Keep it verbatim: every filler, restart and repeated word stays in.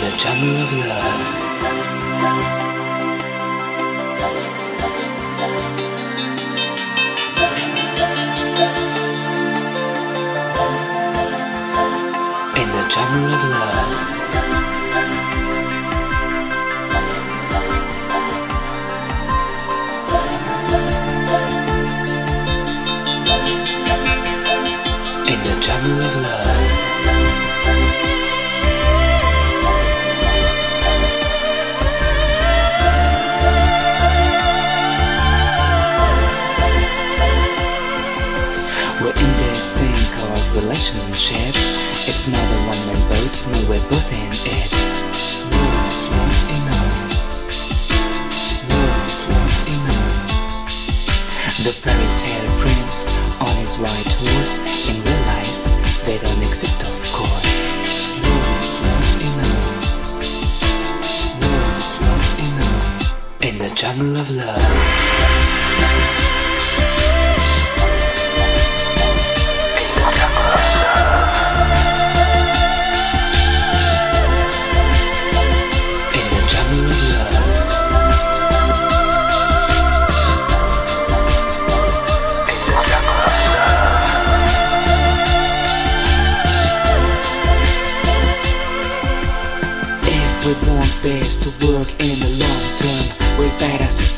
the jungle of love. In the jungle of love. In the jungle of love. We're in the thing called relationship. It's not a one-man boat, no, we're both in it. Love is not enough. Love is not enough. The fairy tale prince on his white horse. In real life, they don't exist, of course. Love is not enough. Love is not enough. In the jungle of love. We want this to work in the long term. We better